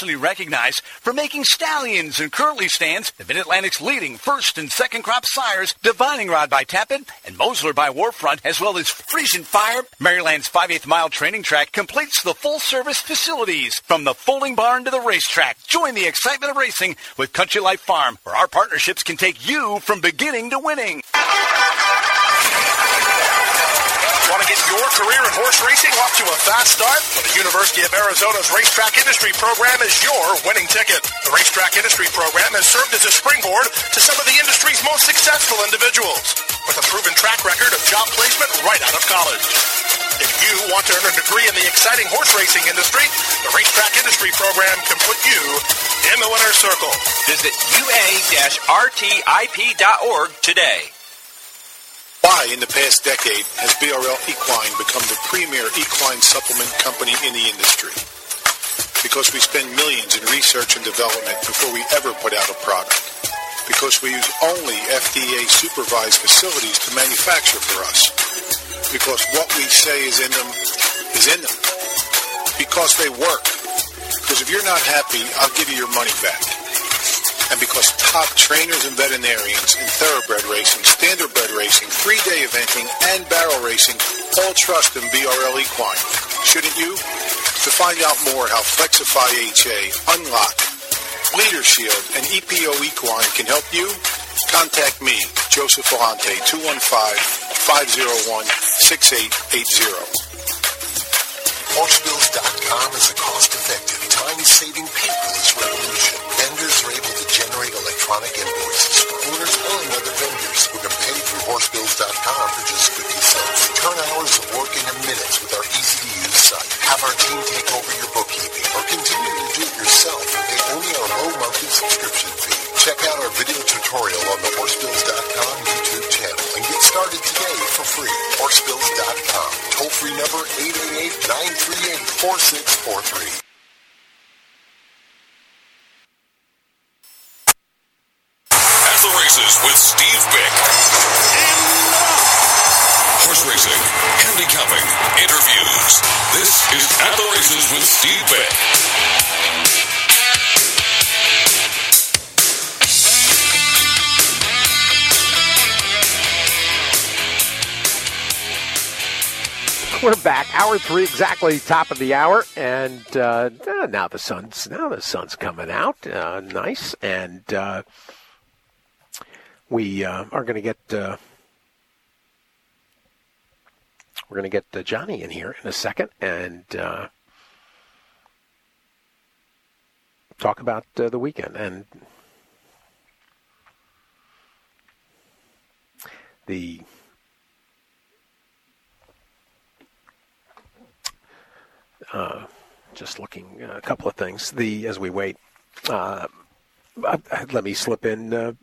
nationally recognized for making stallions and curly stands, the Mid-Atlantic's leading first and second crop sires, Divining Rod by Tappan and Mosler by Warfront, as well as Frisian Fire, Maryland's 5/8 mile training track completes the full-service facilities. From the folding barn to the racetrack, join the excitement of racing with Country Life Farm, where our partnerships can take you from beginning to winning. Want to get your career in horse racing off to a fast start? Well, the University of Arizona's Racetrack Industry Program is your winning ticket. The Racetrack Industry Program has served as a springboard to some of the industry's most successful individuals, with a proven track record of job placement right out of college. If you want to earn a degree in the exciting horse racing industry, the Racetrack Industry Program can put you in the winner's circle. Visit ua-rtip.org today. Why, in the past decade, has BRL Equine become the premier equine supplement company in the industry? Because we spend millions in research and development before we ever put out a product. Because we use only FDA-supervised facilities to manufacture for us. Because what we say is in them is in them. Because they work. Because if you're not happy, I'll give you your money back. And because top trainers and veterinarians in thoroughbred racing, standardbred racing, 3-day eventing, and barrel racing all trust in BRL Equine. Shouldn't you? To find out more how Flexify HA, Unlock, Leader Shield, and EPO Equine can help you, contact me, Joseph Volante, 215-501-6880. Horsebills.com is a cost-effective, time-saving paperless revolution. Vendors are able to generate electronic invoices for owners and other vendors who can pay through Horsebills.com for just 50 cents. Turn hours of work into minutes with our easy-to-use site. Have our team take over your bookkeeping or continue to do it yourself and pay only our low monthly subscription fee. Check out our video tutorial on the Horsebills.com YouTube channel and get started today for free. Horsebills.com. Toll-free number 888-938-4643. At the Races with Steve Bick. Horse racing, handicapping, interviews. This is At the Races with Steve Bick. We're back, hour 3, exactly top of the hour, and now the sun's coming out, nice, and we are going to get Johnny in here in a second, and talk about the weekend and the. Just looking a couple of things. As we wait, let me slip New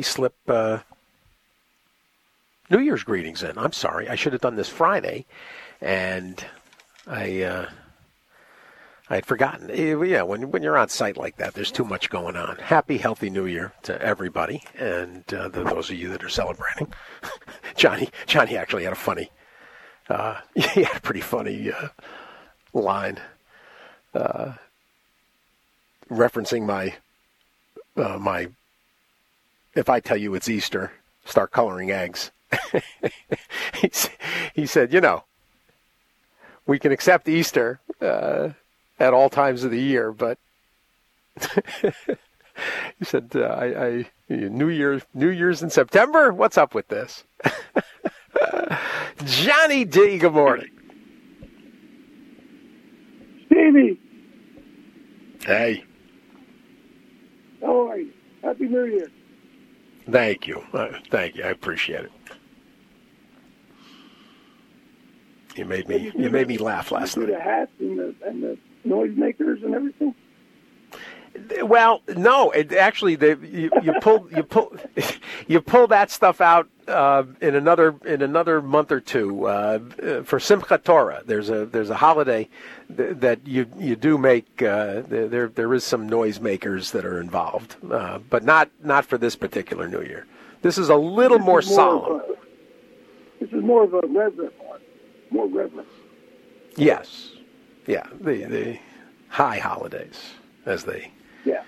Year's greetings in. I'm sorry, I should have done this Friday, and I had forgotten. Yeah, when you're on site like that, there's too much going on. Happy, healthy New Year to everybody, and those of you that are celebrating. Johnny actually had a funny. He had a pretty funny. Line referencing my if I tell you it's Easter, start coloring eggs. he said, we can accept Easter at all times of the year, but he said, New Year's in September? What's up with this? Johnny D, good morning. Stevie. Hey. How are you? Happy New Year. Thank you. Thank you. I appreciate it. You made me laugh last night. The hats and the noisemakers and everything. Well, no. Actually, you pull that stuff out in another month or two for Simchat Torah. There's a holiday that you do make. There is some noisemakers that are involved, but not for this particular New Year. This is a little more solemn. This is more of a reverent one. More reverent. Yes. Yeah. The high holidays. as they. Yeah.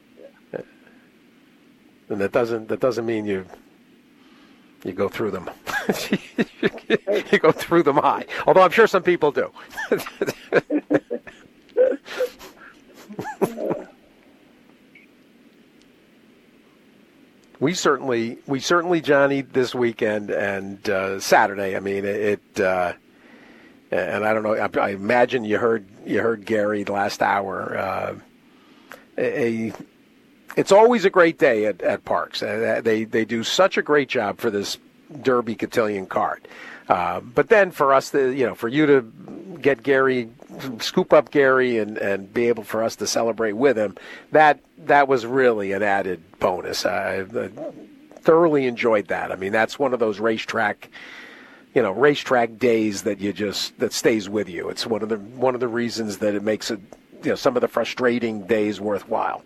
And that doesn't mean you go through them. You go through them high. Although I'm sure some people do. We certainly, Johnny, this weekend and Saturday. I mean, and I don't know. I imagine you heard Gary last hour. It's always a great day at Parks. They do such a great job for this Derby Cotillion card. But then for us, for you to get Gary, scoop up Gary, and be able for us to celebrate with him, that was really an added bonus. I thoroughly enjoyed that. I mean, that's one of those racetrack days that stays with you. It's one of the reasons that it makes it, some of the frustrating days worthwhile.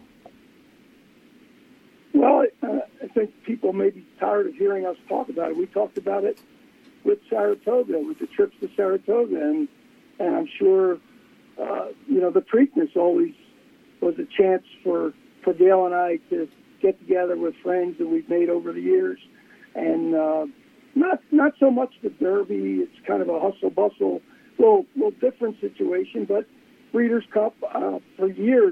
Well, I think people may be tired of hearing us talk about it. We talked about it with Saratoga, with the trips to Saratoga, and I'm sure, the Preakness always was a chance for Dale and I to get together with friends that we've made over the years, and not so much the Derby. It's kind of a hustle-bustle, little different situation, but Breeders' Cup for years,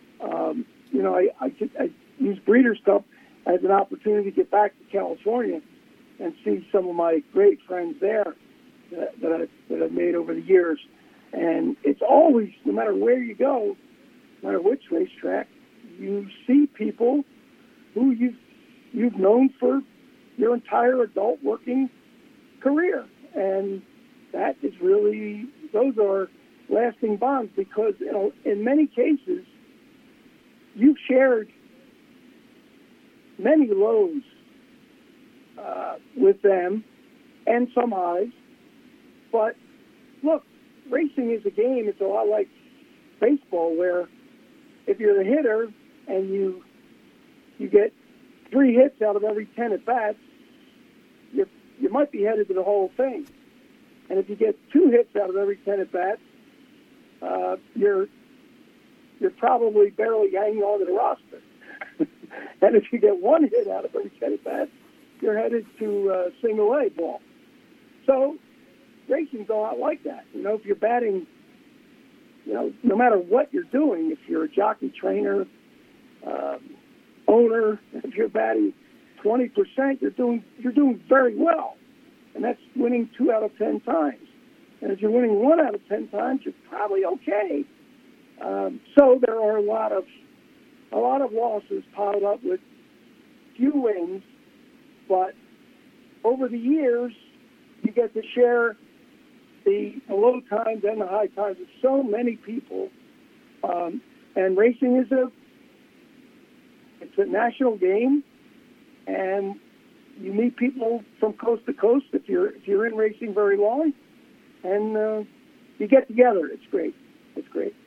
I used Breeders' Cup as an opportunity to get back to California and see some of my great friends there that I've made over the years. And it's always, no matter where you go, no matter which racetrack, you see people who you've known for your entire adult working career. And that is really, those are lasting bonds because, in many cases, you've shared many lows with them and some highs. But look, racing is a game. It's a lot like baseball, where if you're a hitter and you get 3 hits out of every 10 at bats, you might be headed to the Hall of Fame. And if you get 2 hits out of every 10 at bats, you're probably barely hanging on to the roster. And if you get 1 hit out of every 10 at bats, you're headed to single A ball. So racing's a lot like that. If you're batting, no matter what you're doing, if you're a jockey, trainer, owner, if you're batting 20%, you're doing very well, and that's winning 2 out of 10 times. And if you're winning 1 out of 10 times, you're probably okay. So there are a lot of losses piled up with few wins, but over the years, you get to share the low times and the high times with so many people. And racing is it's a national game, and you meet people from coast to coast if you're in racing very long, and you get together. It's great. It's great.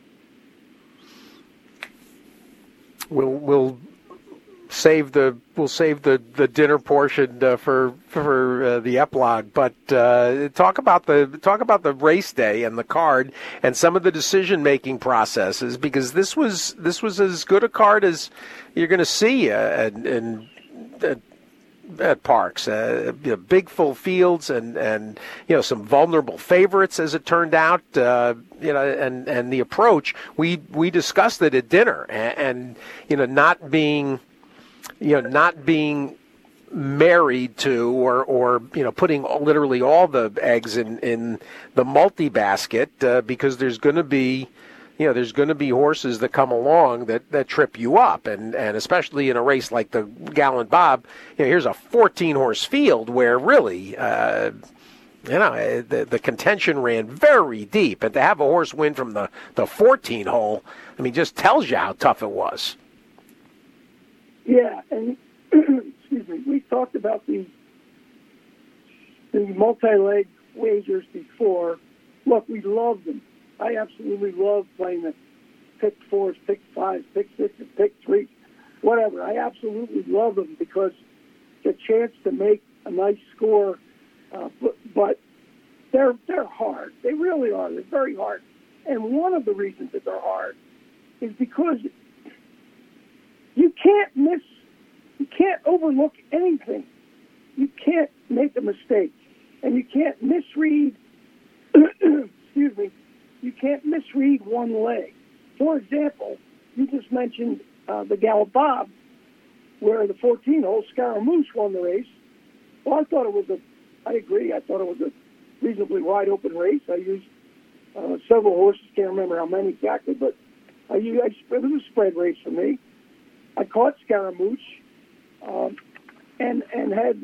We'll save the dinner portion for the epilogue, but talk about the race day and the card and some of the decision making processes, because this was as good a card as you're going to see at Parks. Big full fields and some vulnerable favorites, as it turned out. And the approach we discussed it at dinner, and not being married to or putting literally all the eggs in the multi-basket, because there's going to be horses that come along that trip you up, and especially in a race like the Gallant Bob, here's a 14-horse field where really the contention ran very deep, and to have a horse win from the 14 hole, just tells you how tough it was. Yeah, and excuse me, we talked about the multi-leg wagers before. Look, we love them. I absolutely love playing the pick 4s, pick 5s, pick 6s, pick 3s, whatever. I absolutely love them because it's a chance to make a nice score. But they're hard. They really are. They're very hard. And one of the reasons that they're hard is because you can't overlook anything. You can't make a mistake, and you can't misread, excuse me, you can't misread one leg. For example, you just mentioned the Gallop Bob, where the 14-hole Scaramouche won the race. Well, I agree, I thought it was a reasonably wide-open race. I used several horses, can't remember how many exactly, but it was a spread race for me. I caught Scaramouche and had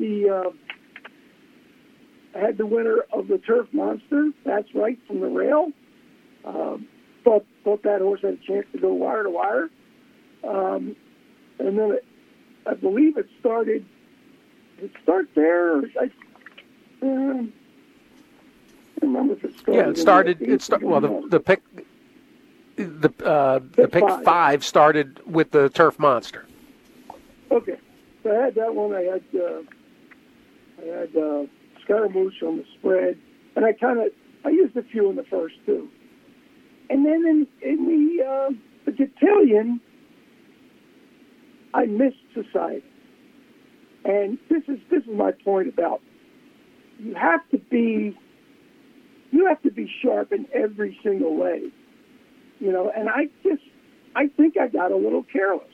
the winner of the Turf Monster. That's right, from the rail. Thought that horse had a chance to go wire to wire. And then I believe it started. Did it start there? I don't remember if it started. Yeah, it started. The pick five started with the Turf Monster. Okay, so I had that one. I had Scaramouche on the spread, and I used a few in the first too. And then in the Cotillion, I missed Society. And this is my point about you have to be sharp in every single way, And I think I got a little careless.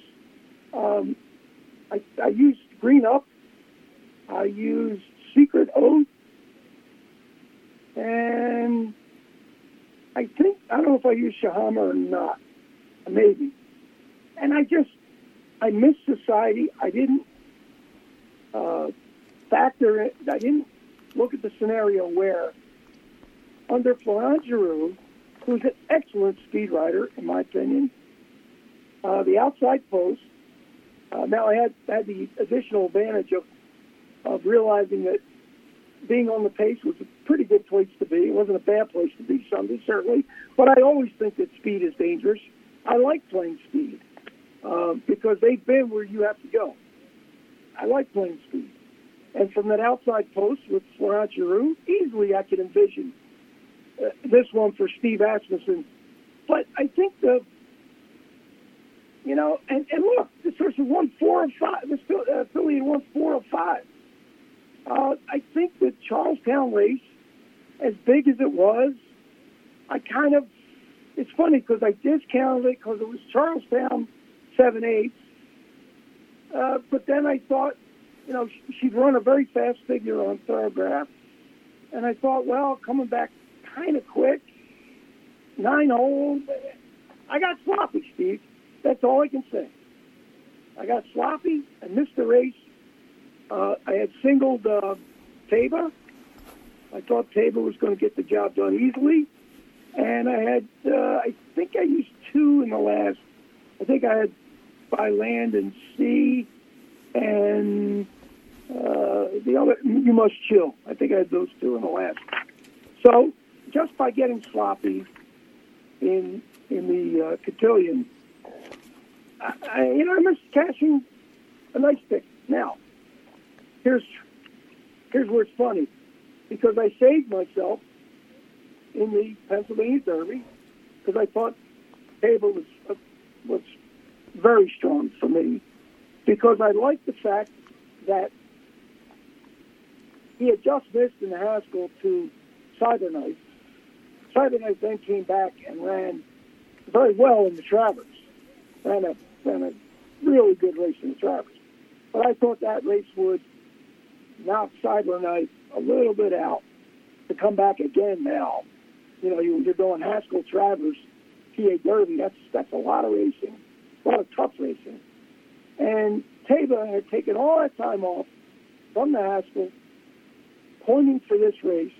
I used Green Up, I used Secret Oath, and I don't know if I used Shahama or not, maybe. And I missed Society. I didn't factor in. I didn't look at the scenario where, under Florent Geroux, who's an excellent speed rider, in my opinion, the outside post. Now I had the additional advantage of realizing that being on the pace was a pretty good place to be. It wasn't a bad place to be Sunday, certainly. But I always think that speed is dangerous. I like playing speed because they've been where you have to go. I like playing speed. And from that outside post with Florent Geroux, easily I could envision this one for Steve Asmussen. But I think and look, this horse has won 4 of 5. This filly had won 4 of 5. I think the Charlestown race, as big as it was, it's funny because I discounted it because it was Charlestown 7/8. But then I thought, she'd run a very fast figure on Thoroughgraph. And I thought, well, coming back kind of quick, 9 holes. I got sloppy, Steve. That's all I can say. I got sloppy. I missed the race. I had singled Taba. I thought Taba was going to get the job done easily. And I had, I think I used 2 in the last. I think I had By Land and Sea and the other, You Must Chill. I think I had those 2 in the last. So just by getting sloppy in the Cotillion, I missed cashing a nice pick. Now, here's where it's funny, because I saved myself in the Pennsylvania Derby because I thought Taba was very strong for me, because I liked the fact that he had just missed in the Haskell to Cyberknife. Cyberknife then came back and ran very well in the Travers. Ran a really good race in the Travers. But I thought that race would knock Cyberknife a little bit out to come back again now. You're going Haskell, Travers, PA Derby. That's a lot of racing, a lot of tough racing. And Taba had taken all that time off from the Haskell, pointing for this race.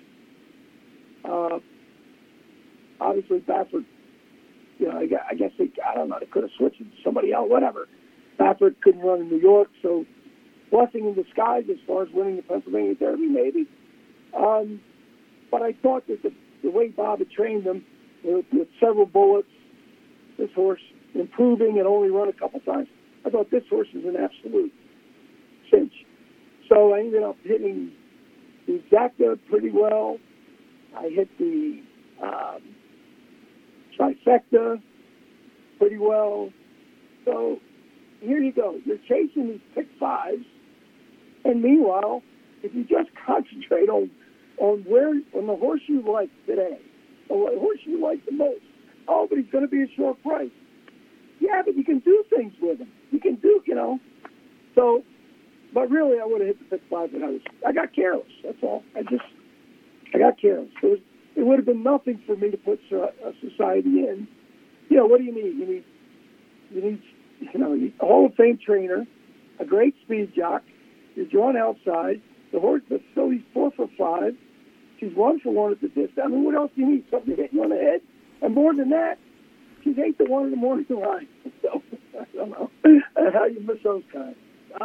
Obviously, Baffert, I guess they could have switched it to somebody else, whatever. Baffert couldn't run in New York, so blessing in disguise as far as winning the Pennsylvania Derby, maybe. But I thought that the way Bob had trained them with several bullets, this horse improving and only run a couple times, I thought this horse is an absolute cinch. So I ended up hitting the exacta pretty well. I hit the trifecta pretty well. So here you go. You're chasing these pick fives, and meanwhile, if you just concentrate on the horse you like today, or the horse you like the most, oh, but he's going to be a short price. Yeah, but you can do things with him. You can do, So, but really, I would have hit the pick five, but I got careless. That's all. I got careless. It would have been nothing for me to put a society in. What do you need? You need a Hall of Fame trainer, a great speed jock. You're drawn outside. The horse, the filly's 4 for 5. She's 1 for 1 at the distance. I mean, what else do you need? Something to hit you on the head? And more than that, she's 8 to 1 in the morning line. So I don't know how you miss those kinds.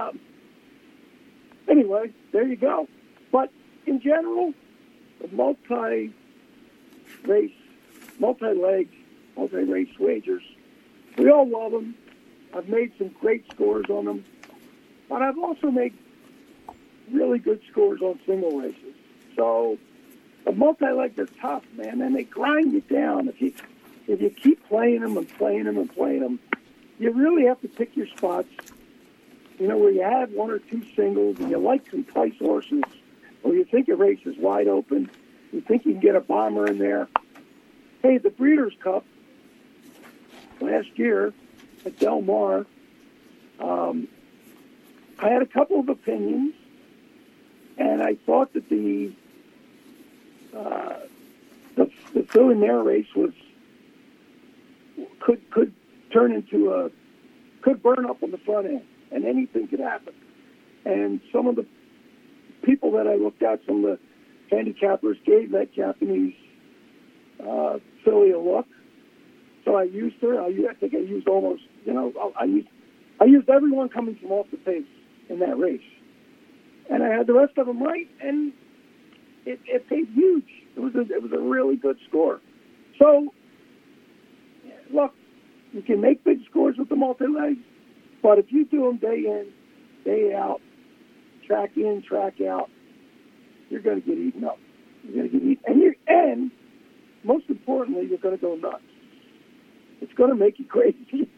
Anyway, there you go. But in general, the multi-leg, multi-race wagers, we all love them. I've made some great scores on them, but I've also made really good scores on single races. So the multi-leg, they're tough, man, and they grind you down. If you keep playing them and playing them and playing them, you really have to pick your spots, where you have 1 or 2 singles and you like some price horses, or you think a race is wide open, you think you can get a bomber in there. Hey, the Breeders' Cup last year at Del Mar, I had a couple of opinions, and I thought that the Philly Mare race could turn into could burn up on the front end, and anything could happen. And some of the people that I looked at, some of the handicappers, gave that Japanese filly a look. So I used her. I think I used almost, I used everyone coming from off the pace in that race. And I had the rest of them right, and it paid huge. It was a really good score. So, look, you can make big scores with the multi-legs, but if you do them day in, day out, track in, track out, you're going to get eaten up. You're going to get eaten, and most importantly, you're going to go nuts. It's going to make you crazy.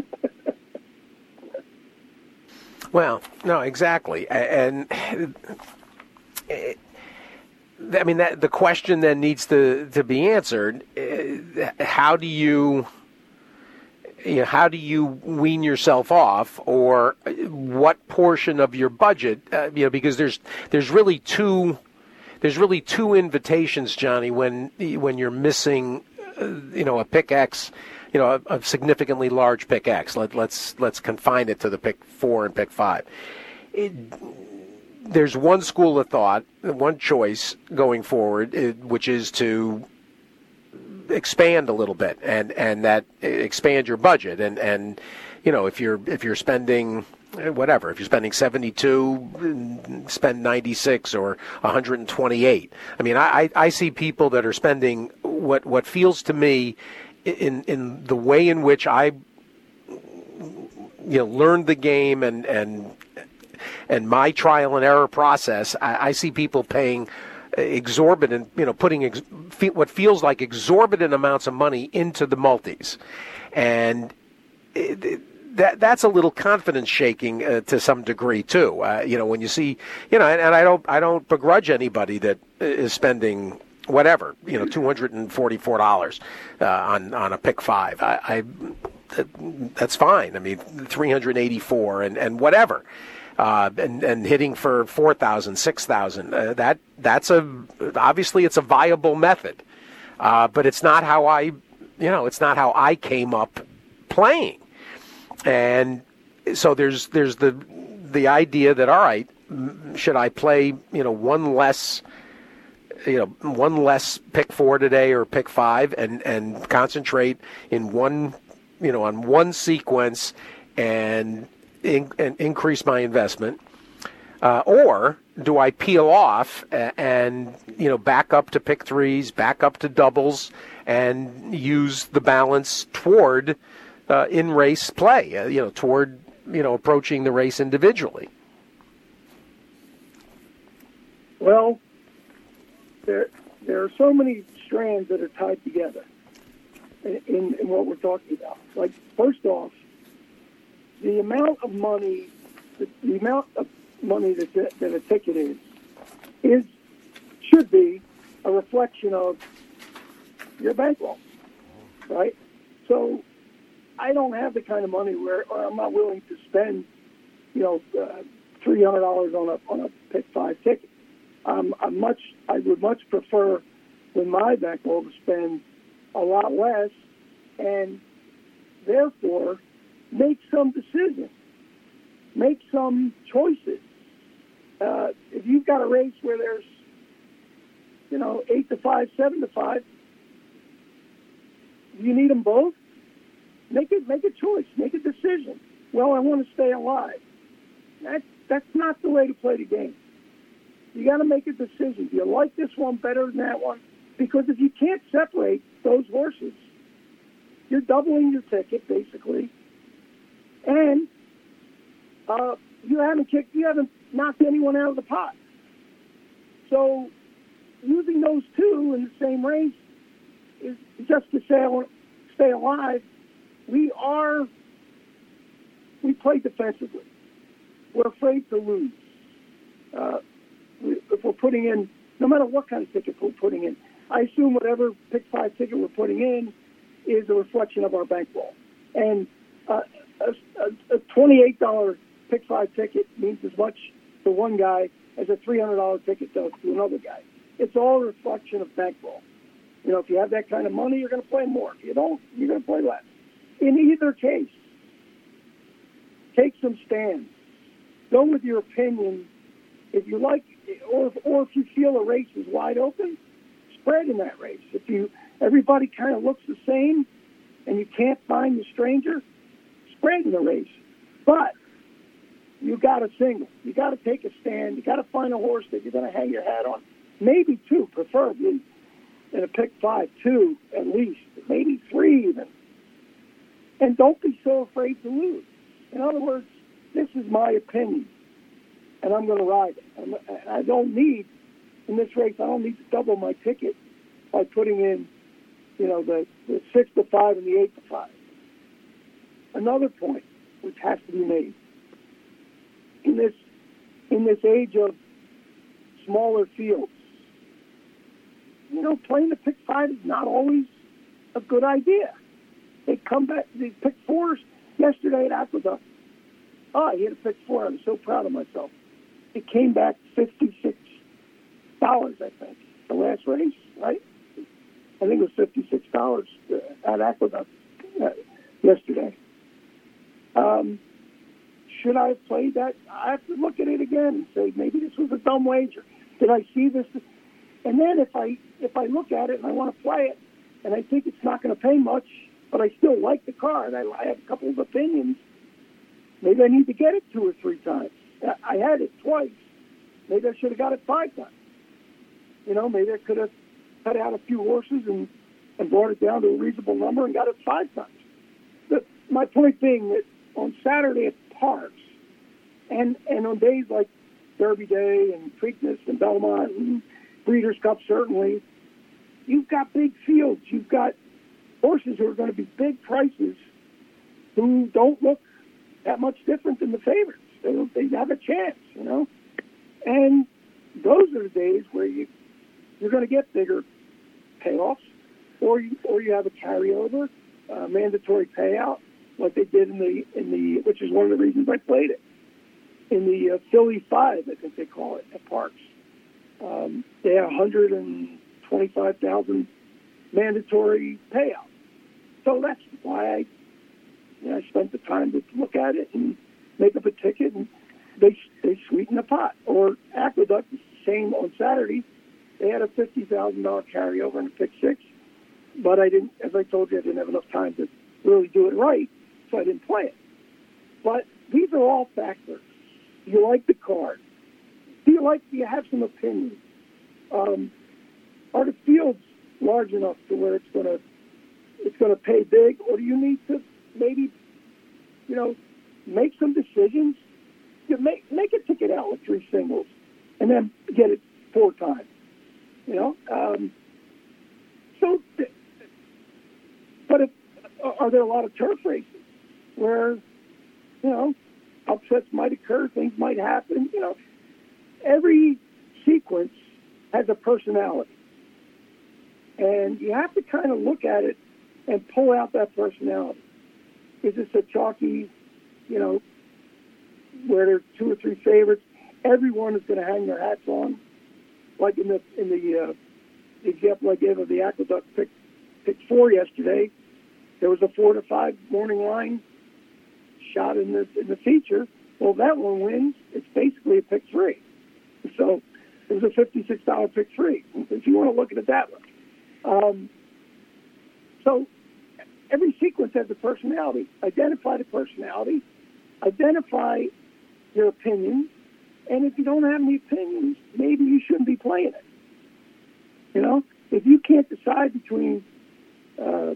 Well, no, exactly, and I mean the question then needs to be answered. How do you wean yourself off, or what portion of your budget? Because there's really two invitations, Johnny, when you're missing, a pick X. A significantly large pick X. Let's confine it to the pick 4 and pick 5. There's one school of thought, one choice going forward, which is to expand a little bit and that expand your budget and if you're spending whatever, if you're spending 72, spend 96 or 128. I mean, I see people that are spending what feels to me. In the way in which I, learned the game and my trial and error process, I see people paying exorbitant, putting what feels like exorbitant amounts of money into the multis, and that's a little confidence shaking to some degree too. When you see, and I don't begrudge anybody that is spending whatever, $244 on a pick 5. That's fine. I mean, 384 and whatever, and hitting for 4,000, 6,000. That's obviously it's a viable method, but it's not how I came up playing. And so there's the idea that, all right, should I play one less pick 4 today or pick 5 and concentrate in one, on one sequence and increase my investment? Or do I peel off and back up to pick 3s, back up to doubles, and use the balance toward in-race play, toward, approaching the race individually? Well, there are so many strands that are tied together. in what we're talking about. Like, first off, the amount of money that a ticket should be a reflection of your bankroll, right? So I don't have the kind of money where I'm not willing to spend, $300 on a pick 5 ticket. I would much prefer with my bankroll to spend a lot less and therefore make some decisions, make some choices. If you've got a race where there's 8 to 5, 7 to 5, do you need them both? Make a choice, make a decision. Well, I want to stay alive. That's not the way to play the game. You got to make a decision. Do you like this one better than that one? Because if you can't separate those horses, you're doubling your ticket basically, and you haven't knocked anyone out of the pot. So using those two in the same race is just to say I want to stay alive. We play defensively. We're afraid to lose. If we're putting in, no matter what kind of ticket we're putting in, I assume whatever pick 5 ticket we're putting in is a reflection of our bankroll. And a $28 pick 5 ticket means as much to one guy as a $300 ticket does to another guy. It's all a reflection of bankroll. If you have that kind of money, you're going to play more. If you don't, you're going to play less. In either case, take some stands. Go with your opinion. If you like, or if you feel a race is wide open, spread in that race. If everybody kind of looks the same and you can't find the stranger, spread in the race. But you got to single. You got to take a stand. You got to find a horse that you're going to hang your hat on. Maybe 2, preferably, in a pick 5, 2 at least, maybe 3 even. And don't be so afraid to lose. In other words, this is my opinion, and I'm going to ride it. I don't need, in this race, I don't need to double my ticket by putting in, the 6 to 5 and the 8 to 5. Another point which has to be made in this age of smaller fields, playing the pick 5 is not always a good idea. They come back, they pick 4s yesterday at Aqueduct. I hit a pick 4. I was so proud of myself. It came back $56, I think, the last race, right? I think it was $56 at Aqueduct yesterday. Should I have played that? I have to look at it again and say, maybe this was a dumb wager. Did I see this? And then if I look at it and I want to play it, and I think it's not going to pay much, but I still like the car, and I have a couple of opinions, maybe I need to get it 2 or 3 times. I had it twice. Maybe I should have got it 5 times. Maybe I could have cut out a few horses and brought it down to a reasonable number and got it 5 times. But my point being that on Saturday at Parks, and on days like Derby Day and Preakness and Belmont and Breeders' Cup certainly, you've got big fields. You've got horses who are going to be big prices who don't look that much different than the favorites. They have a chance, And those are the days where you're going to get bigger payoffs, or you have a carryover, mandatory payout, like they did in the which is one of the reasons I played it in the Philly 5, I think they call it at Parks. They had 125,000 mandatory payout. So that's why I spent the time to look at it and make up a ticket, and they sweeten the pot. Or Aqueduct, the same on Saturday. They had a $50,000 carryover in a pick 6, but I didn't, as I told you, I didn't have enough time to really do it right, so I didn't play it. But these are all factors. Do you like the card? Do you have some opinion? Are the fields large enough to where it's going to pay big, or do you need to maybe, make some decisions? Make a ticket out with 3 singles, and then get it 4 times. But are there a lot of turf races where, upsets might occur, things might happen? Every sequence has a personality. And you have to kind of look at it and pull out that personality. Is this a chalky, where there are 2 or 3 favorites? Everyone is going to hang their hats on. Like in the example I gave of the Aqueduct pick 4 yesterday, there was a 4 to 5 morning line shot in the feature. Well, that one wins. It's basically a pick 3. So it was a $56 pick 3, if you want to look at it that way. So every sequence has a personality. Identify the personality. Identify your opinions. And if you don't have any opinions, maybe you shouldn't be playing it. If you can't decide between, 2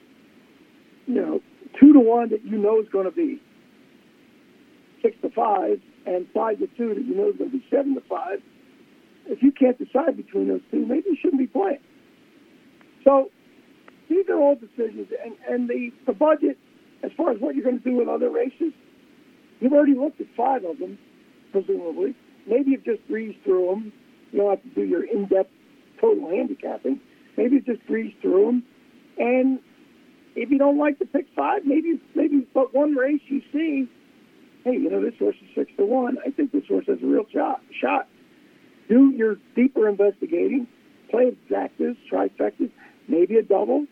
to 1 that you know is going to be 6 to 5, and 5 to 2 that you know is going to be 7 to 5, if you can't decide between those two, maybe you shouldn't be playing. So these are all decisions, and the budget, as far as what you're going to do with other races, you've already looked at 5 of them, presumably. Maybe you've just breezed through them. You don't have to do your in-depth total handicapping. Maybe you just breeze through them. And if you don't like the pick 5, maybe but one race you see, hey, this horse is 6 to 1. I think this horse has a real shot. Do your deeper investigating. Play exactas, trifectas, maybe a double.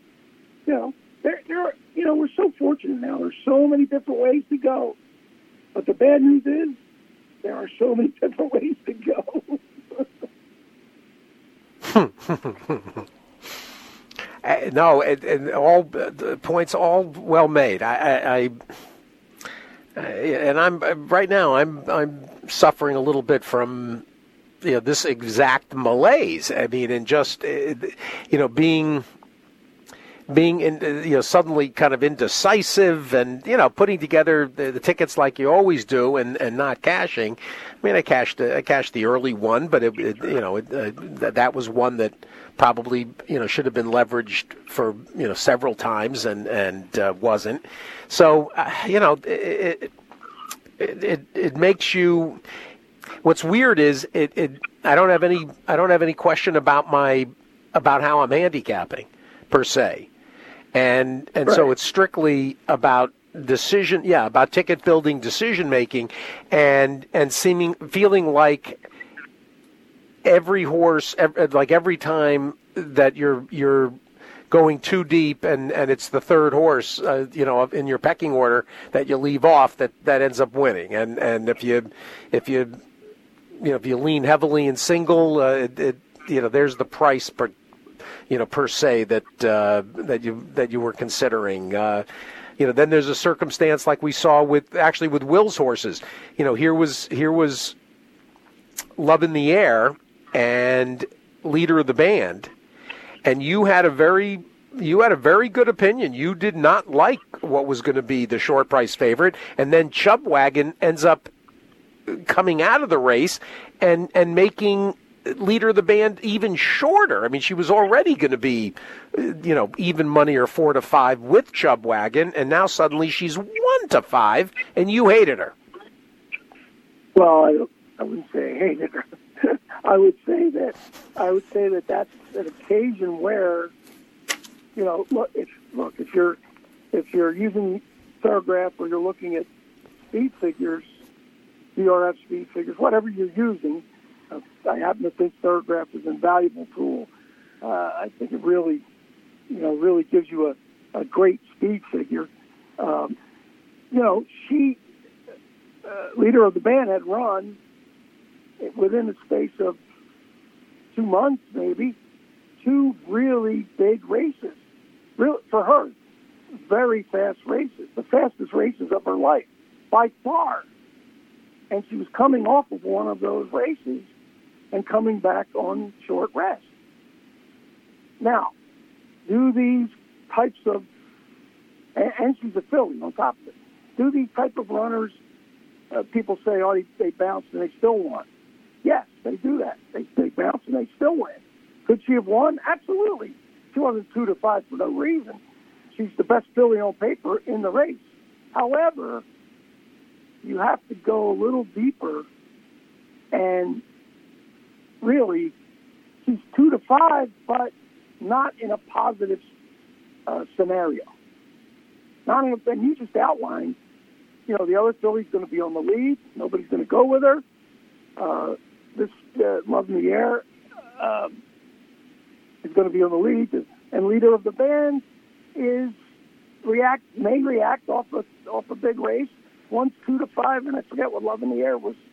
We're so fortunate now. There's so many different ways to go. But the bad news is there are so many different ways to go. No, and all the points all well made. I'm right now. I'm suffering a little bit from this exact malaise. I mean, and just being suddenly kind of indecisive, and putting together the tickets like you always do, and not cashing. I mean, I cashed the early one, but that was one that probably should have been leveraged for several times and wasn't. So it makes you. What's weird is I don't have any question about how I'm handicapping per se. And right. So it's strictly about about ticket building, decision making, and feeling like every horse, every time that you're going too deep and it's the third horse, in your pecking order that you leave off that ends up winning. And if you lean heavily in single, there's the price per se that you were considering. Then there's a circumstance like we saw with Will's horses. Here was Love in the Air and Leader of the Band, and you had a very good opinion. You did not like what was going to be the short price favorite, and then Chubwagon ends up coming out of the race and making Leader of the Band even shorter. I mean, she was already going to be, even money or 4 to 5 with Chubwagon, and now suddenly she's 1 to 5, and you hated her. Well, I wouldn't say I hated her. I would say that that's an occasion where, if you're using Theragraph or you're looking at speed figures, DRF speed figures, whatever you're using. I happen to think Theragraph is an invaluable tool. I think it really gives you a great speed figure. She, Leader of the Band, had run within the space of 2 months, maybe, 2 really big races. Really, for her, very fast races, the fastest races of her life, by far. And she was coming off of one of those races and coming back on short rest. Now, do these types of, and she's a filly on top of it, do these type of runners, people say, they bounce and they still won. Yes, they do that. They bounce and they still win. Could she have won? Absolutely. She wasn't 2 to 5 for no reason. she's the best filly on paper in the race. However, you have to go a little deeper, and really, she's 2-5, but not in a positive scenario. Not in and you just outlined, the other filly's going to be on the lead. Nobody's going to go with her. This Love in the Air is going to be on the lead, and leader of the band may react off a big race. One's 2-5, and I forget what Love in the Air was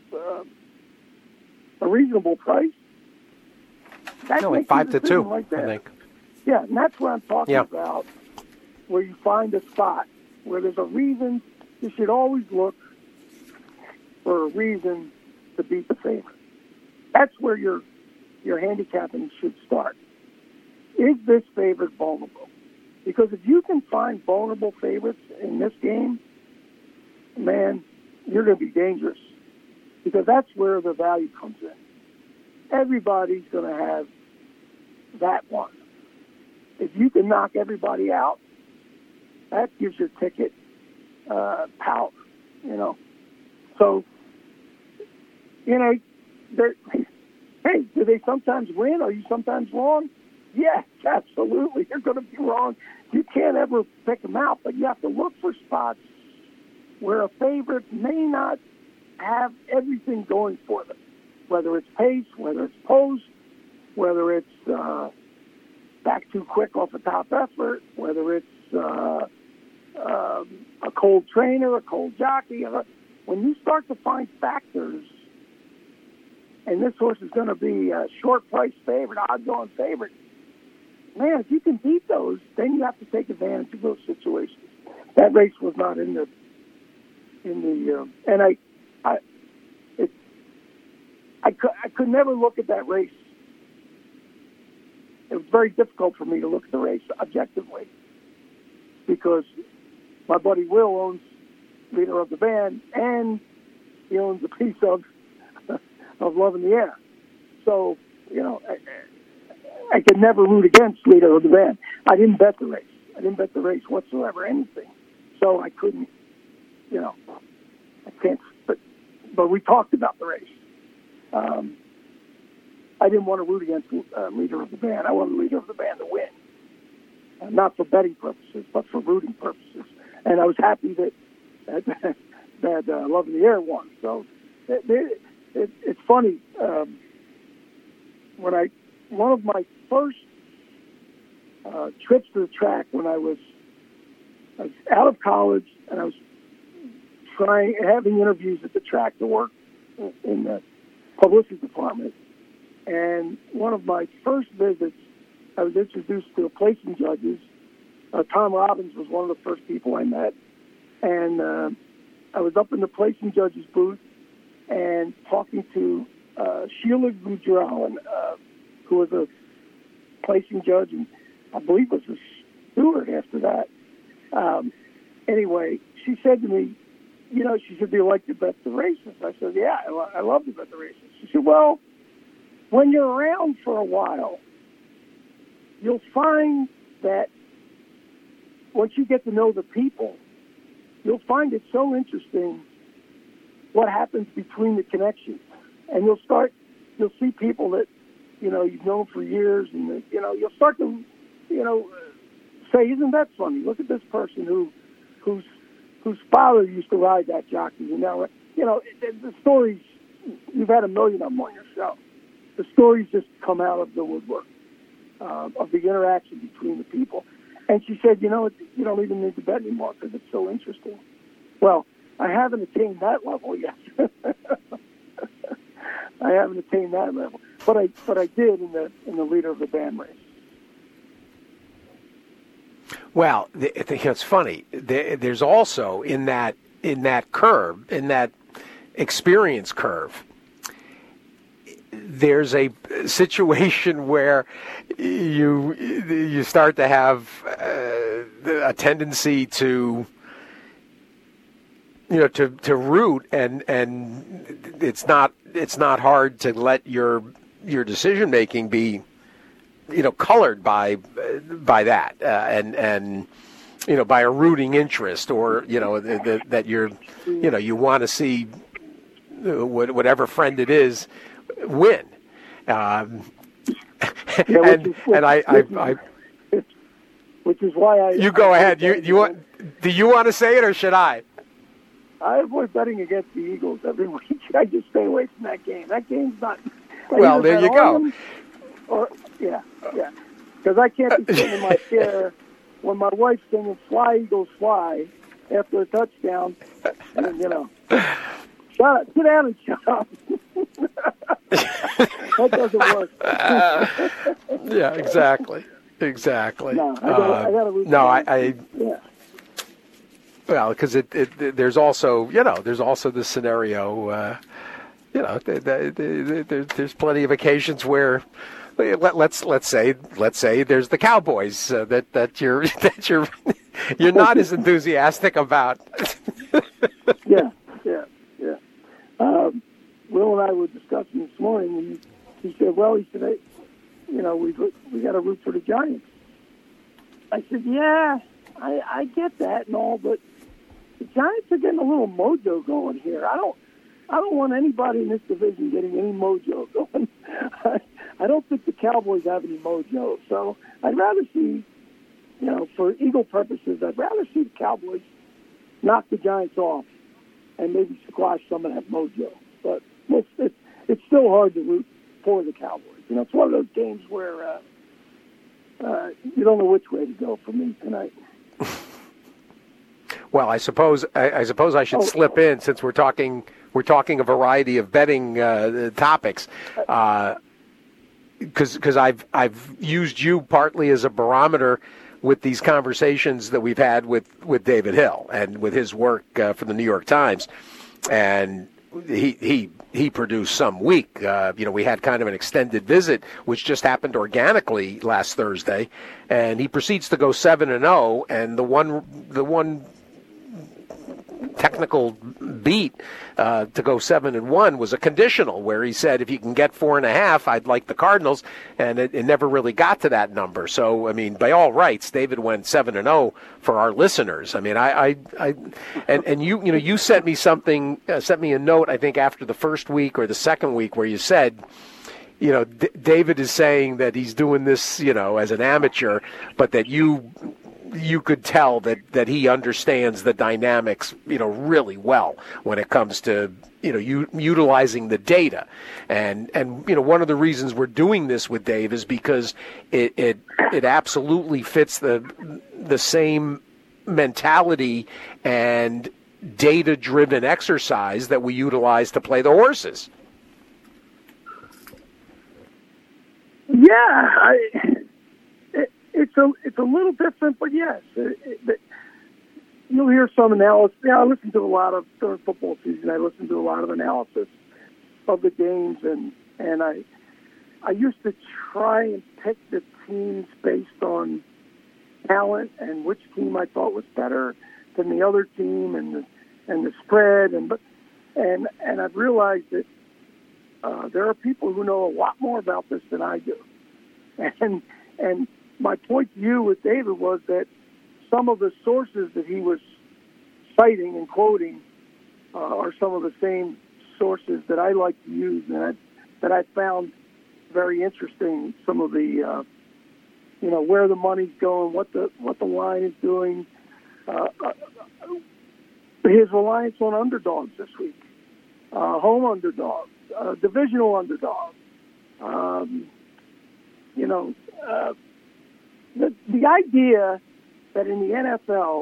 a reasonable price. That like 5-2, like that. I think. Yeah, and that's what I'm talking about, where you find a spot where there's a reason. You should always look for a reason to beat the favorite. That's where your handicapping should start. Is this favorite vulnerable? Because if you can find vulnerable favorites in this game, man, you're going to be dangerous. Because that's where the value comes in. Everybody's going to have that one. If you can knock everybody out, that gives your ticket power, So, hey, do they sometimes win? Are you sometimes wrong? Yes, absolutely. You're going to be wrong. You can't ever pick them out, but you have to look for spots where a favorite may not have everything going for them, whether it's pace, whether it's pose, whether it's back too quick off a top effort, whether it's a cold trainer, a cold jockey. When you start to find factors, and this horse is going to be a short price favorite, odds-on favorite, man, if you can beat those, then you have to take advantage of those situations. That race was not in the and I could never look at that race. It was very difficult for me to look at the race objectively because my buddy Will owns leader of the band and he owns a piece of Love in the Air. So, I could never root against leader of the band. I didn't bet the race. I didn't bet the race whatsoever, anything. So I couldn't, I can't, but we talked about the race. I didn't want to root against leader of the band. I wanted leader of the band to win, not for betting purposes, but for rooting purposes. And I was happy that Love in the Air won. So it's funny. One of my first trips to the track when I was out of college and I was having interviews at the track to work in the publicity department. And one of my first visits, I was introduced to the placing judges. Tom Robbins was one of the first people I met. And I was up in the placing judges booth and talking to Sheila Goudreau, who was a placing judge and I believe was a steward after that. Anyway, she said to me, she said, do you like to bet the races? I said, yeah, I love to bet the races. She said, well, when you're around for a while, you'll find that once you get to know the people, you'll find it so interesting what happens between the connections. And you'll see people that, you've known for years, and, you'll start to, say, isn't that funny? Look at this person whose father used to ride that jockey. The stories, you've had a million of them on your show. The stories just come out of the woodwork, of the interaction between the people. And she said, you don't even need to bet anymore because it's so interesting. Well, I haven't attained that level yet. I haven't attained that level, but I did in the leader of the band race. Well, it's funny. There's also in that curve, in that experience curve, there's a situation where you start to have a tendency to to root, and it's not hard to let your decision making be colored by that, and by a rooting interest, or that you're, you want to see whatever friend it is win. Which is why I. You go ahead. You want? Do you want to say it, or should I? I avoid betting against the Eagles every week. I just stay away from that game. That game's not. Well, there you go. Yeah. Because I can't be sitting in my chair when my wife's singing "Fly Eagles Fly" after a touchdown, and shut up, sit down and shut up. That doesn't work. Yeah, exactly. No, I got to. Yeah. Well, because there's also this scenario. There's plenty of occasions where let's say there's the Cowboys that you're not as enthusiastic about. Yeah. Will and I were discussing this morning, and he said, we got to root for the Giants. I said, yeah, I get that and all, but the Giants are getting a little mojo going here. I don't want anybody in this division getting any mojo going. I don't think the Cowboys have any mojo. So I'd rather see, for Eagle purposes, I'd rather see the Cowboys knock the Giants off and maybe squash some of that mojo. But it's still hard to root for the Cowboys. It's one of those games where you don't know which way to go for me tonight. Well, I suppose I should slip in, since we're talking a variety of betting topics, because I've used you partly as a barometer with these conversations that we've had with David Hill and with his work for the New York Times, and he produced some week. We had kind of an extended visit, which just happened organically last Thursday, and he proceeds to go 7-0, and the one technical beat to go 7-1 was a conditional, where he said, if you can get 4.5, I'd like the Cardinals, and it never really got to that number. So, I mean, by all rights, David went 7-0 for our listeners. I mean, you sent me a note, I think, after the first week or the second week, where you said, David is saying that he's doing this, as an amateur, but that you could tell that he understands the dynamics, really well when it comes to, utilizing the data. And one of the reasons we're doing this with Dave is because it absolutely fits the same mentality and data-driven exercise that we utilize to play the horses. Yeah, It's a little different, but yes, you'll hear some analysis. I listen to a lot of, during football season, I listen to a lot of analysis of the games, and I used to try and pick the teams based on talent and which team I thought was better than the other team, and the spread, and I've realized that there are people who know a lot more about this than I do, and my point to you with David was that some of the sources that he was citing and quoting are some of the same sources that I like to use, and that I found very interesting. Some of the, where the money's going, what the line is doing, his reliance on underdogs this week, home underdogs, divisional underdogs, The idea that in the NFL,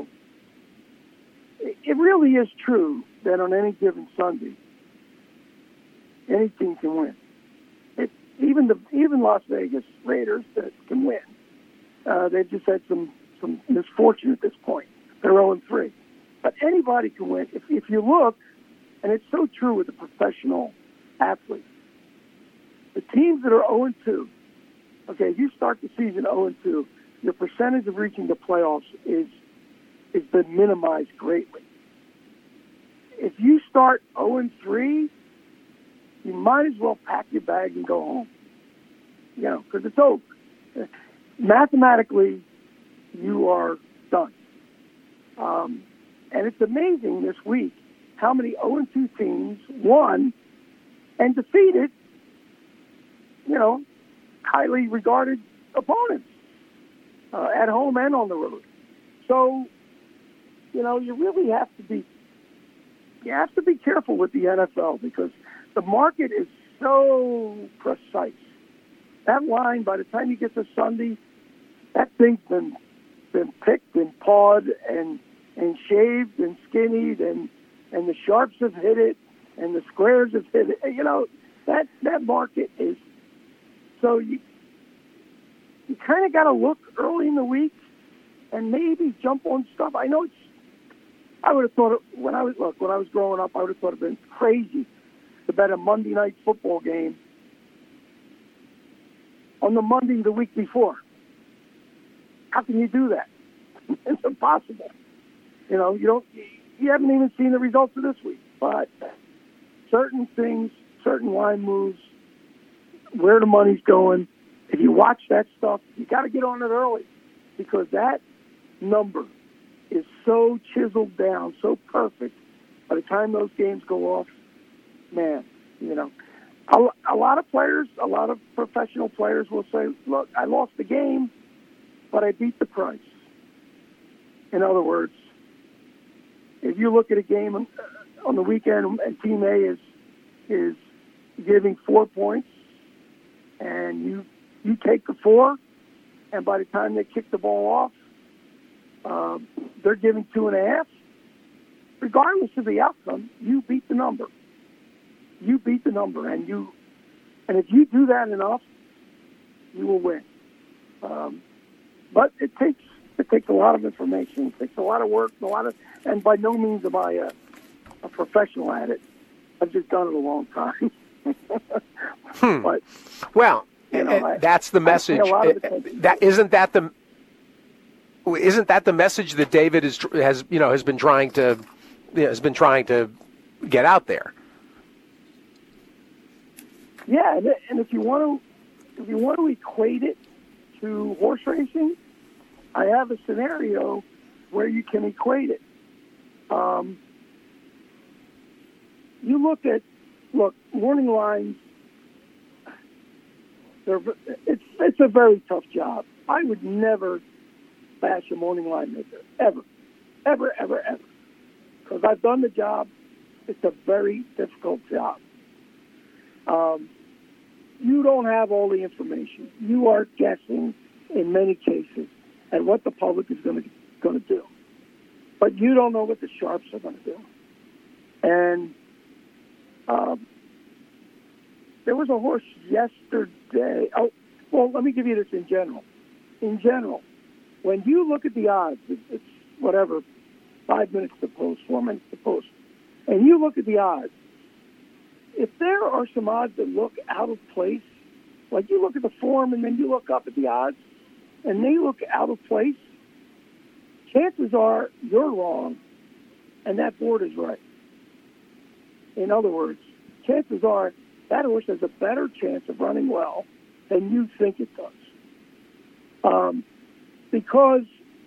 it really is true that on any given Sunday, any team can win. Even Las Vegas Raiders that can win. They've just had some misfortune at this point. They're 0-3. But anybody can win. If you look, and it's so true with the professional athlete, the teams that are 0-2, okay, you start the season 0-2, your percentage of reaching the playoffs is been minimized greatly. If you start 0-3, you might as well pack your bag and go home. Because it's over. Mathematically, you are done. And it's amazing this week how many 0-2 teams won and defeated, highly regarded opponents at home and on the road. So, you really have to be careful with the NFL because the market is so precise. That line, by the time you get to Sunday, that thing's been picked and pawed and shaved and skinnied and the sharps have hit it and the squares have hit it. That market is so you kind of got to look early in the week and maybe jump on stuff. I know I would have thought when I was growing up, I would have thought it'd been crazy to bet a Monday night football game on the Monday the week before. How can you do that? It's impossible. You haven't even seen the results of this week. But certain things, certain line moves, where the money's going, if you watch that stuff, you got to get on it early because that number is so chiseled down, so perfect. By the time those games go off, man, a lot of players, a lot of professional players will say, look, I lost the game, but I beat the price. In other words, if you look at a game on the weekend and Team A is giving 4 points, and you take the 4, and by the time they kick the ball off, they're giving 2.5. Regardless of the outcome, you beat the number. You beat the number, and if you do that enough, you will win. But it takes a lot of information, it takes a lot of work, and by no means am I a professional at it. I've just done it a long time. But that's the message. Isn't that the message that David has been trying to get out there? Yeah, and if you want to equate it to horse racing, I have a scenario where you can equate it. Morning lines. It's a very tough job. I would never bash a morning line maker ever, because I've done the job. It's a very difficult job. You don't have all the information. You are guessing in many cases at what the public is going to do, but you don't know what the sharps are going to do. And there was a horse yesterday. Oh, well, let me give you this in general. In general, when you look at the odds, it's whatever, 5 minutes to post, 4 minutes to post, and you look at the odds, if there are some odds that look out of place, like you look at the form and then you look up at the odds, and they look out of place, chances are you're wrong, and that board is right. In other words, chances are that horse has a better chance of running well than you think it does. Because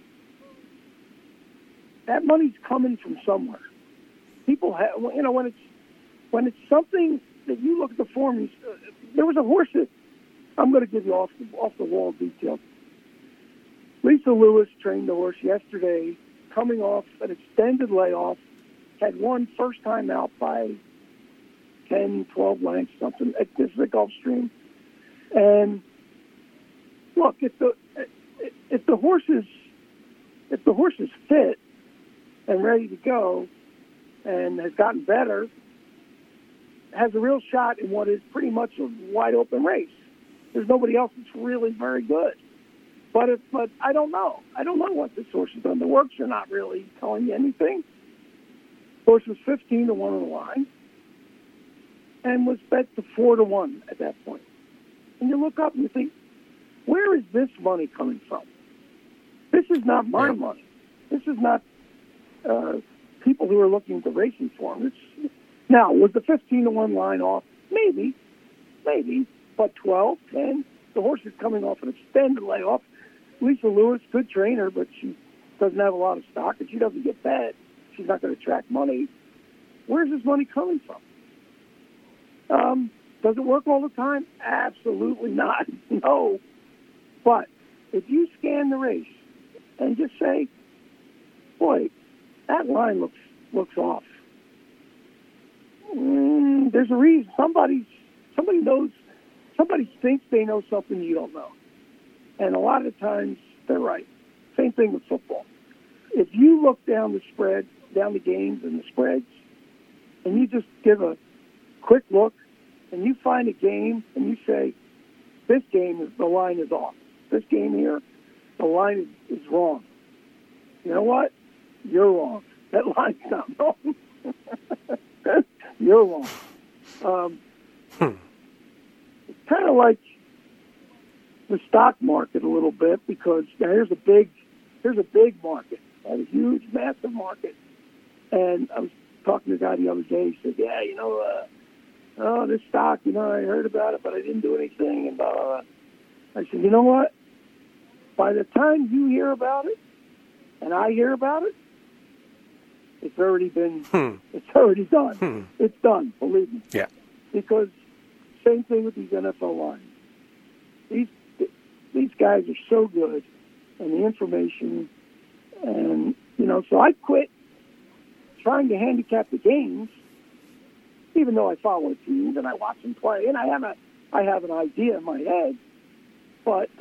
that money's coming from somewhere. People have, when it's something that you look at the form, there was a horse that, I'm going to give you off the wall details. Lisa Lewis trained the horse yesterday, coming off an extended layoff, had won first time out by 10, 12 lengths, something. This is a Gulfstream. And look, if the horse is fit and ready to go and has gotten better, has a real shot in what is pretty much a wide open race. There's nobody else that's really very good. But I don't know. I don't know what this horse has done. The works are not really telling you anything. The horse was 15-1 on the line and was bet to 4-1 at that point. And you look up and you think, where is this money coming from? This is not my money. This is not people who are looking to racing form. Now, was the 15-1 line off? Maybe. But 12, 10, the horse is coming off an extended layoff. Lisa Lewis, good trainer, but she doesn't have a lot of stock, and she doesn't get bet. She's not going to attract money. Where's this money coming from? Does it work all the time? Absolutely not. No. But if you scan the race and just say, boy, that line looks off. There's a reason. Somebody knows. Somebody thinks they know something you don't know. And a lot of times they're right. Same thing with football. If you look down the spread, down the games and the spreads, and you just give a quick look, and you find a game, and you say, this game, the line is off. This game here, the line is wrong. You know what? You're wrong. That line's not wrong. You're wrong. It's kind of like the stock market a little bit, because here's a big market, a huge, massive market. And I was talking to a guy the other day. He said, "Yeah, this stock, I heard about it, but I didn't do anything." And blah, blah, blah. I said, "You know what? By the time you hear about it, and I hear about it, it's already been, it's already done. It's done, believe me." Yeah. Because same thing with these NFL lines. These guys are so good, and the information, and so I quit trying to handicap the games, even though I follow teams and I watch them play, and I have an idea in my head, but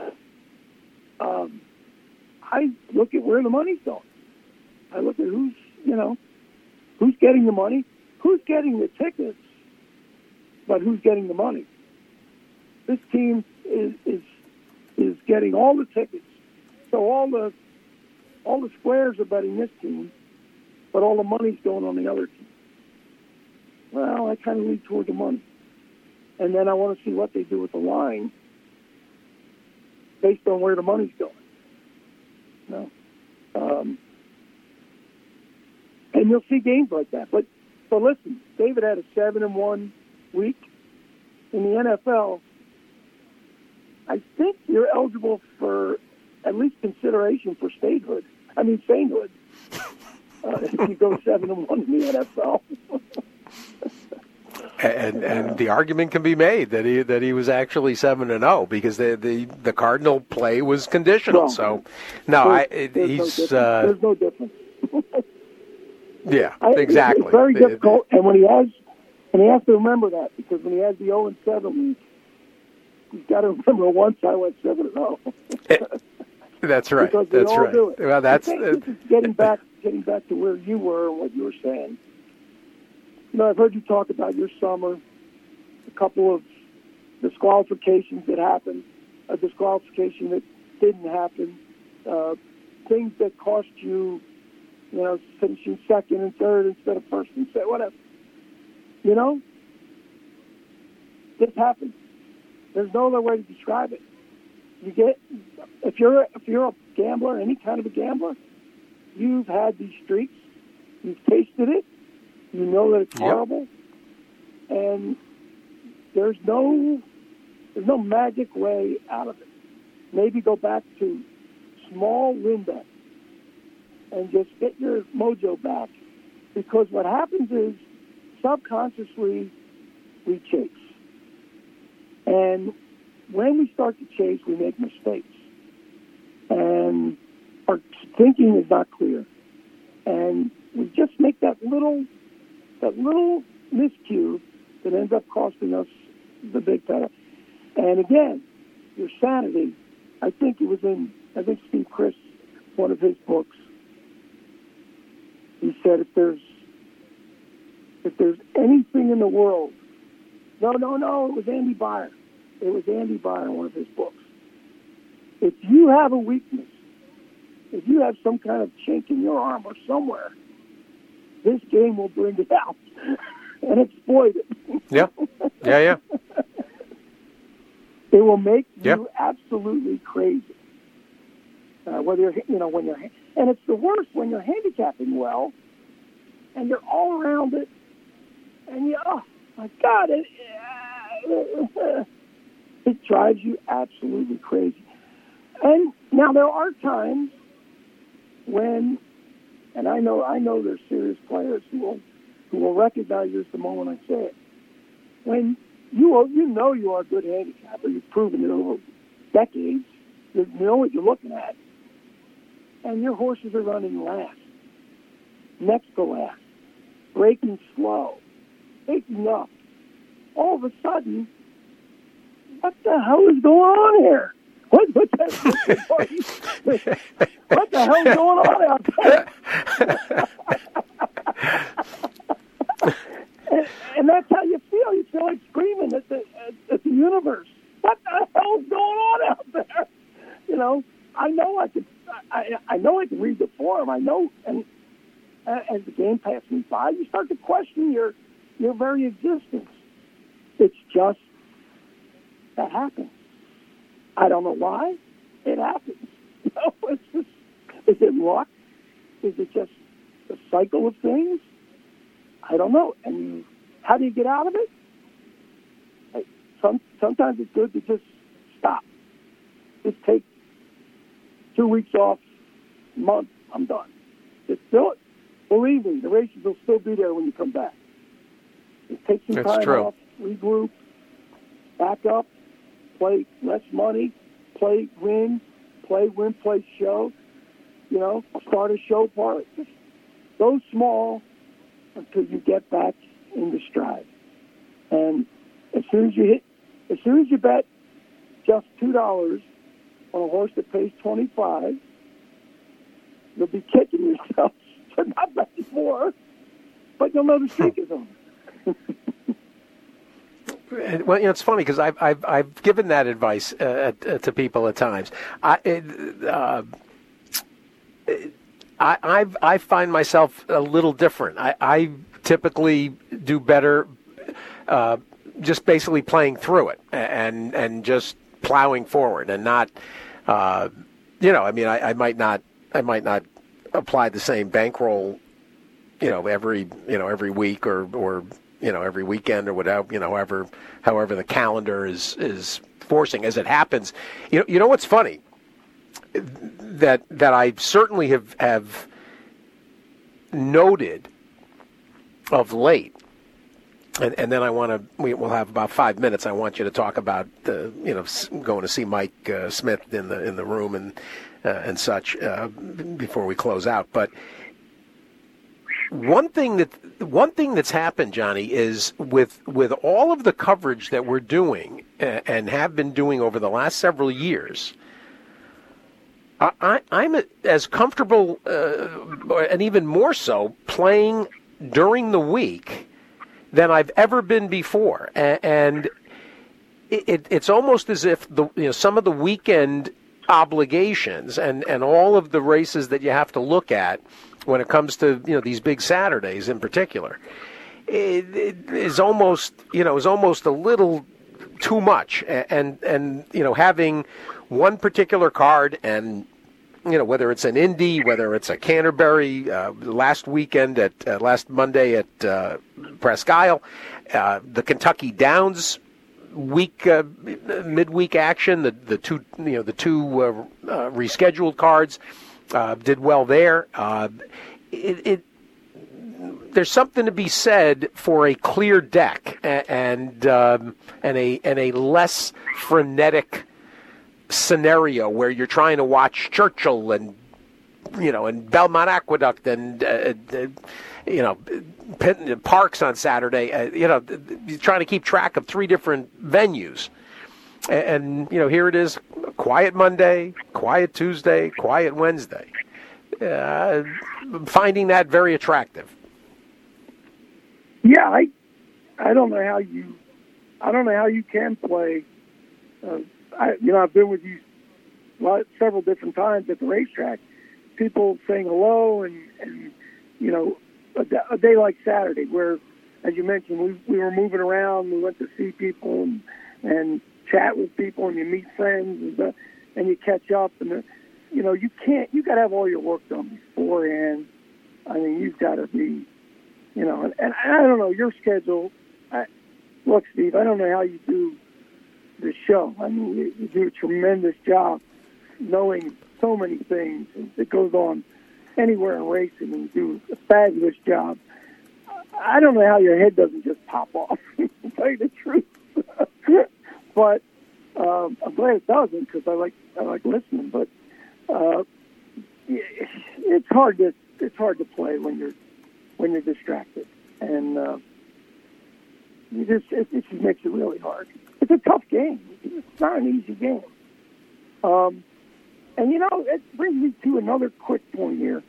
I look at where the money's going. I look at who's getting the money, who's getting the tickets, but who's getting the money. This team is getting all the tickets, so all the squares are betting this team, but all the money's going on the other team. Well, I kind of lean toward the money, and then I want to see what they do with the line based on where the money's going. And you'll see games like that. But listen, David had a 7-1 week in the NFL. I think you're eligible for at least consideration for sainthood. If you go 7-1 in the NFL. And the argument can be made that he was actually 7-0 because the Cardinal play was conditional. Well, so no, there's no difference. Yeah, exactly. It's very difficult, and when he has to remember that, because when he has the 0-7 week, he's got to remember once I went 7-0. That's right. Because they that's all right. do it. Well, that's getting back to where you were and what you were saying. I've heard you talk about your summer, a couple of disqualifications that happened, a disqualification that didn't happen, things that cost you, finishing second and third instead of first and second, whatever. This happens. There's no other way to describe it. If you're a gambler, any kind of a gambler, you've had these streaks, you've tasted it, you know that it's horrible, and there's no magic way out of it. Maybe go back to small win bets and just get your mojo back, because what happens is subconsciously we chase. And when we start to chase, we make mistakes. And our thinking is not clear. And we just make that little miscue that ends up costing us the big payoff. And again, your sanity, I think Steve Chris, one of his books, he said if there's anything in the world, no, it was Andy Byer. It was Andy Byer in one of his books. If you have a weakness, if you have some kind of chink in your arm or somewhere, this game will bring it out and exploit it. Yeah. It will make you absolutely crazy. Whether and it's the worst when you're handicapping well, and you're all around it, and oh my God, it drives you absolutely crazy. And now there are times, and I know there's serious players who will recognize this the moment I say it. When you know you are a good handicapper, you've proven it over decades. You know what you're looking at, and your horses are running last, next to last, breaking slow, taking up. All of a sudden, what the hell is going on here? What the hell is going on out there? and that's how you feel. You feel like screaming at the universe. What the hell is going on out there? You know, I know I can read the form. I know, and as the game passes me by, you start to question your very existence. It's just that happens. I don't know why it happens. You know, it's just, is it luck? Is it just the cycle of things? I don't know. And how do you get out of it? Hey, sometimes it's good to just stop. Just take 2 weeks off, a month, I'm done. Just do it. Believe me, the races will still be there when you come back. Just take some time off, regroup, back up, play less money, play, win, play, show. You know, start a show part. Just go small until you get back into stride. And as soon as you bet just $2 on a horse that pays $25, you'll be kicking yourself for not betting more, but you'll know the streak is on. Well, you know, it's funny because I've given that advice to people at times. I find myself a little different. I typically do better just basically playing through it and just plowing forward and not, you know, I mean, I might not apply the same bankroll, you know, every week or you know, every weekend or whatever, you know, however the calendar is forcing. As it happens, you know what's funny? That I certainly have noted of late, and then we'll have about 5 minutes. I want you to talk about going to see Mike Smith in the room and such before we close out, but. One thing that's happened, Johnny, is with all of the coverage that we're doing and have been doing over the last several years, I'm as comfortable and even more so playing during the week than I've ever been before, and it's almost as if some of the weekend obligations and all of the races that you have to look at when it comes to these big Saturdays in particular, it is almost a little too much, and having one particular card, and whether it's an Indy, whether it's a Canterbury, last Monday at Presque Isle, the Kentucky Downs midweek action, the two rescheduled cards. Did well there. There's something to be said for a clear deck and a less frenetic scenario where you're trying to watch Churchill and Belmont Aqueduct and Parks on Saturday. You're trying to keep track of 3 different venues. And here it is, quiet Monday, quiet Tuesday, quiet Wednesday. Finding that very attractive. Yeah, I don't know how you can play. I've been with you several different times at the racetrack. People saying hello, and a day like Saturday, where, as you mentioned, we were moving around. We went to see people and chat with people, and you meet friends, and you catch up, and you got to have all your work done beforehand. I mean, you've got to be, and I don't know your schedule. Look, Steve, I don't know how you do the show. I mean, you do a tremendous job knowing so many things that goes on anywhere in racing and do a fabulous job. I don't know how your head doesn't just pop off, to tell you the truth. But I'm glad it doesn't, because I like listening. But it's hard to play when you're distracted, and it just makes it really hard. It's a tough game. It's not an easy game. And it brings me to another quick point here.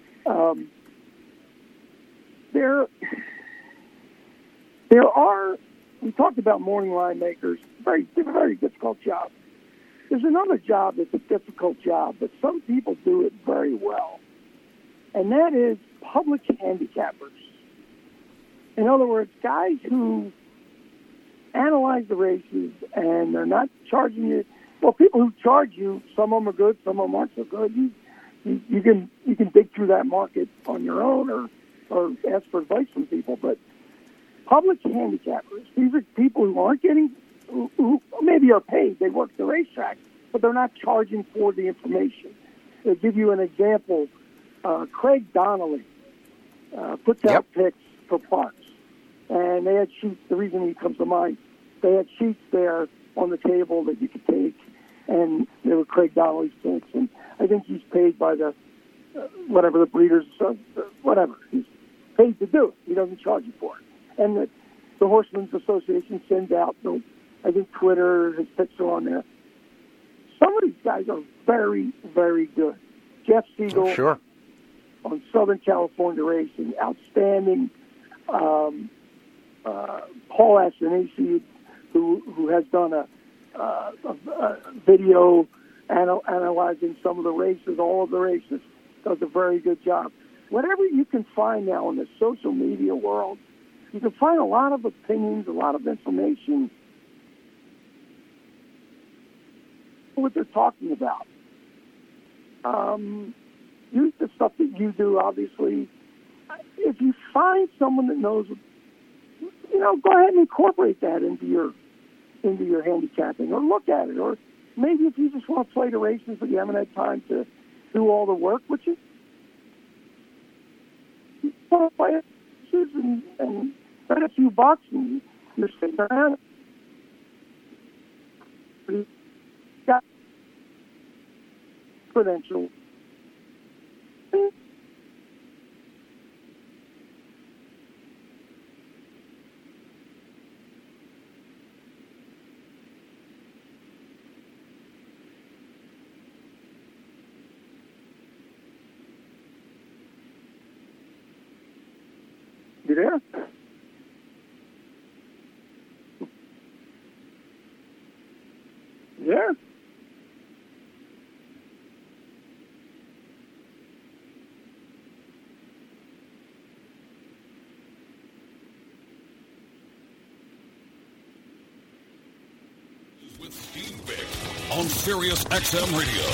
There are. We talked about morning line makers. Very difficult job. There's another job that's a difficult job, but some people do it very well, and that is public handicappers. In other words, guys who analyze the races and they're not charging you. Well, people who charge you, some of them are good, some of them aren't so good. You can dig through that market on your own or ask for advice from people. But public handicappers, these are people who aren't getting, who maybe are paid. They work the racetrack, but they're not charging for the information. To give you an example, Craig Donnelly puts out picks for parks. And they had sheets. The reason he comes to mind, they had sheets there on the table that you could take, and they were Craig Donnelly's picks. And I think he's paid by the whatever the breeders, whatever. He's paid to do it. He doesn't charge you for it. And the Horsemen's Association sends out, I think Twitter, his picks are on there. Some of these guys are very, very good. Jeff Siegel on Southern California Racing, outstanding. Paul Astonisi, who has done a video analyzing some of the races, all of the races, does a very good job. Whatever you can find now in the social media world, you can find a lot of opinions, a lot of information, what they're talking about. Use the stuff that you do, obviously. If you find someone that knows, go ahead and incorporate that into your handicapping, or look at it. Or maybe if you just want to play the races, but you haven't had time to do all the work, which is you want to play and spend a few bucks, and you're sitting around. You got credentials. You there? Yeah. With Steve Bick on Sirius XM Radio.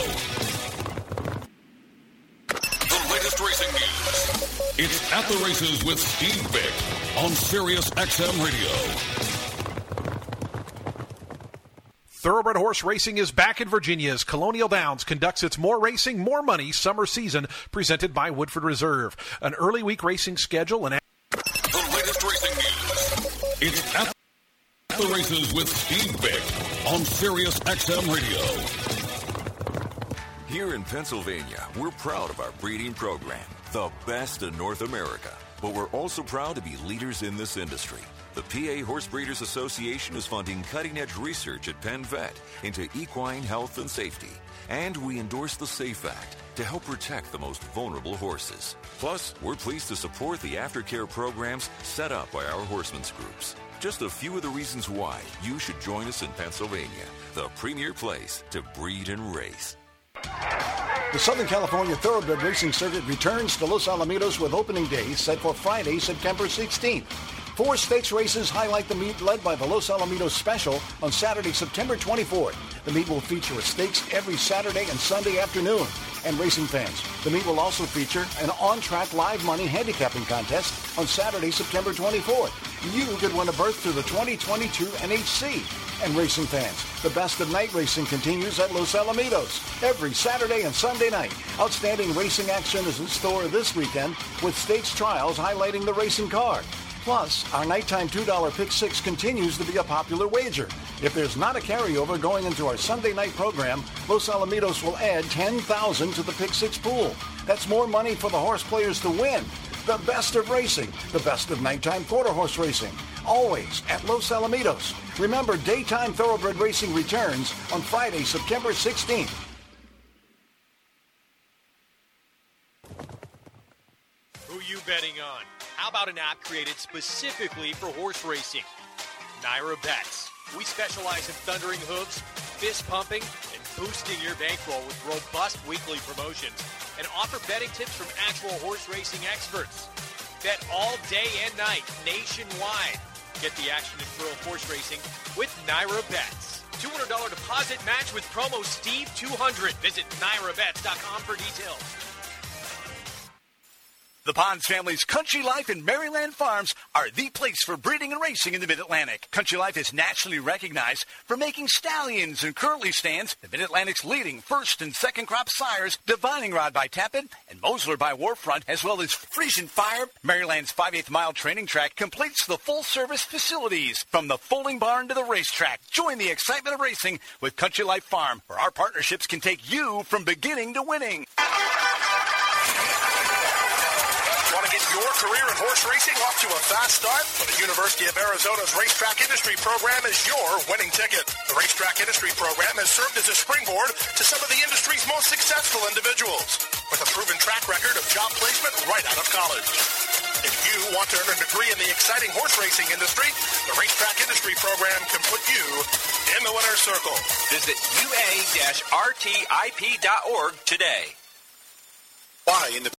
The latest racing news. It's At the Races with Steve Bick on Sirius XM Radio. Thoroughbred horse racing is back in Virginia as Colonial Downs conducts its More Racing, More Money summer season presented by Woodford Reserve. An early week racing schedule and the latest racing news. It's At the Races with Steve Bick on Sirius XM Radio. Here in Pennsylvania, we're proud of our breeding program, the best in North America. But we're also proud to be leaders in this industry. The PA Horse Breeders Association is funding cutting-edge research at Penn Vet into equine health and safety. And we endorse the SAFE Act to help protect the most vulnerable horses. Plus, we're pleased to support the aftercare programs set up by our horsemen's groups. Just a few of the reasons why you should join us in Pennsylvania, the premier place to breed and race. The Southern California Thoroughbred Racing Circuit returns to Los Alamitos with opening day set for Friday, September 16th. 4 stakes races highlight the meet led by the Los Alamitos Special on Saturday, September 24th. The meet will feature a stakes every Saturday and Sunday afternoon. And racing fans, the meet will also feature an on-track live money handicapping contest on Saturday, September 24th. You could win a berth to the 2022 NHC. And racing fans, the best of night racing continues at Los Alamitos every Saturday and Sunday night. Outstanding racing action is in store this weekend with stakes trials highlighting the racing card. Plus, our nighttime $2 Pick 6 continues to be a popular wager. If there's not a carryover going into our Sunday night program, Los Alamitos will add $10,000 to the Pick 6 pool. That's more money for the horse players to win. The best of racing, the best of nighttime quarter horse racing. Always at Los Alamitos. Remember, daytime thoroughbred racing returns on Friday, September 16th. Who you betting on? How about an app created specifically for horse racing? Naira Bets. We specialize in thundering hooves, fist pumping, and boosting your bankroll with robust weekly promotions and offer betting tips from actual horse racing experts. Bet all day and night nationwide. Get the action and thrill of horse racing with Naira Bets. $200 deposit match with promo Steve200. Visit NairaBets.com for details. The Ponds family's Country Life and Maryland Farms are the place for breeding and racing in the Mid-Atlantic. Country Life is nationally recognized for making stallions and curly stands, the Mid-Atlantic's leading first and second crop sires, Divining Rod by Tappan and Mosler by Warfront, as well as Frisian Fire. Maryland's 5/8 mile training track completes the full-service facilities from the folding barn to the racetrack. Join the excitement of racing with Country Life Farm, where our partnerships can take you from beginning to winning. Want to get your career in horse racing off to a fast start? Well, the University of Arizona's Racetrack Industry Program is your winning ticket. The Racetrack Industry Program has served as a springboard to some of the industry's most successful individuals, with a proven track record of job placement right out of college. If you want to earn a degree in the exciting horse racing industry, the Racetrack Industry Program can put you in the winner's circle. Visit ua-rtip.org today. Why in the